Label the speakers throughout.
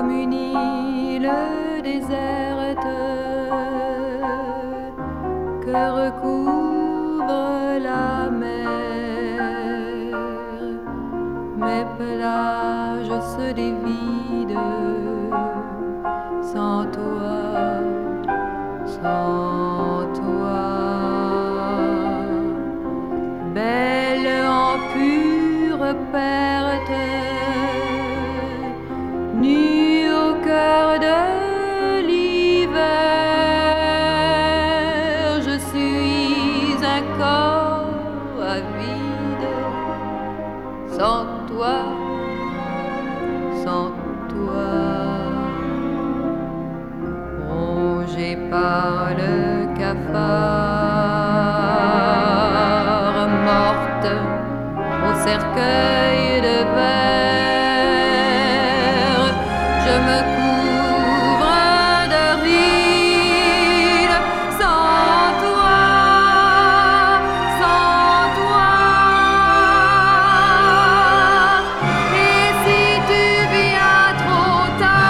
Speaker 1: comme une île déserte que recouvre la mer. Mes plages se dévident sans toi, sans toi. Belle en pure perte, nue au cœur de l'hiver, je suis un corps avide, sans toi, sans toi. Rongé par le cafard, morte au cercueil de verre, je me couvre de rides sans toi, sans toi. Et si tu viens trop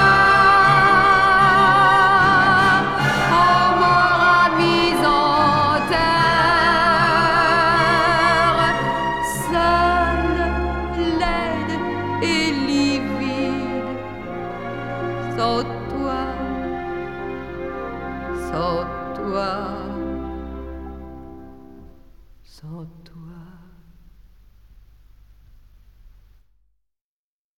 Speaker 1: tard, on m'aura mise en terre, seule, laide et livide, sans toi, sans toi, sans toi.